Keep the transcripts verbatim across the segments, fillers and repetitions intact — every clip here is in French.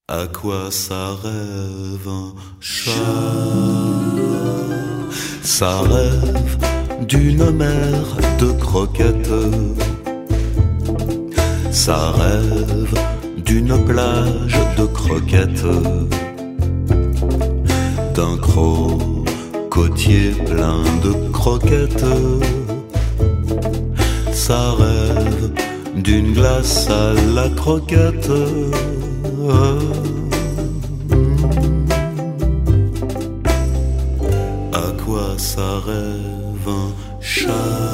À quoi ça rêve un chat? Ça rêve d'une mer de croquettes. Ça rêve d'une plage de croquettes. D'un crocotier plein de croquettes. Ça rêve d'une glace à la croquette. À quoi ça rêve un chat?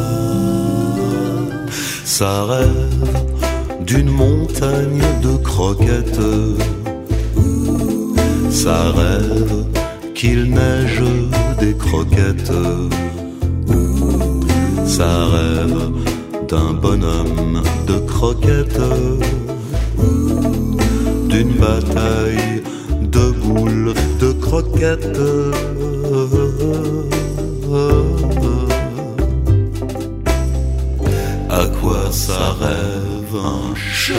Ça rêve d'une montagne de croquettes. Ça rêve qu'il neige des croquettes. Ça rêve d'un bonhomme de croquettes. D'une bataille de boules de croquettes. À quoi ça rêve un chat?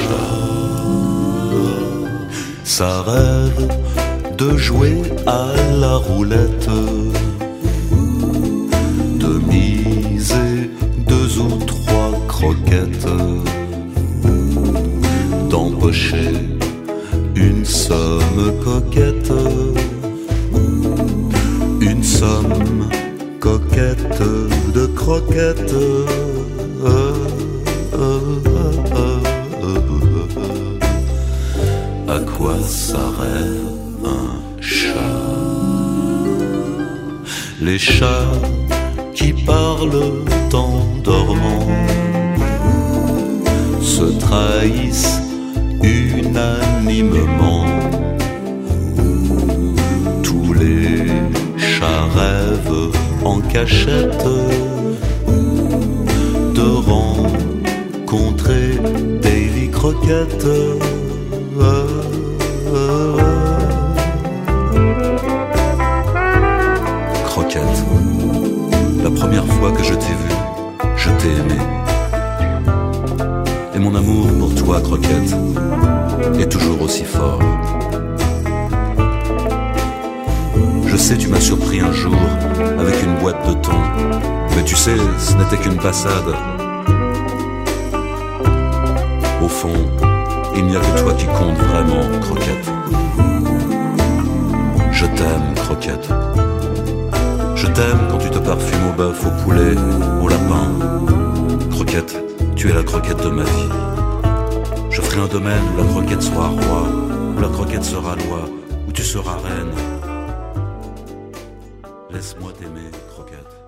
Ça rêve de jouer à la roulette, de miser deux ou trois croquettes, d'empocher une somme coquette, une somme coquette de croquettes. À quoi ça rêve un chat? Les chats qui parlent en dormant se trahissent unanimement. Tous les chats rêvent en cachette de rencontrer Davy Croquette. Croquette, la première fois que je t'ai vu, je t'ai aimé. Et mon amour pour toi, Croquette, est toujours aussi fort. Je sais, tu m'as surpris un jour avec une boîte de thon, mais tu sais, ce n'était qu'une passade. Au fond, il n'y a que toi qui compte vraiment, Croquette. Je t'aime, Croquette. Je t'aime quand tu te parfumes au bœuf, au poulet, au lapin. Croquette, tu es la croquette de ma vie. Je ferai un domaine où la croquette sera roi, où la croquette sera loi, où tu seras reine. Laisse-moi t'aimer, Croquette.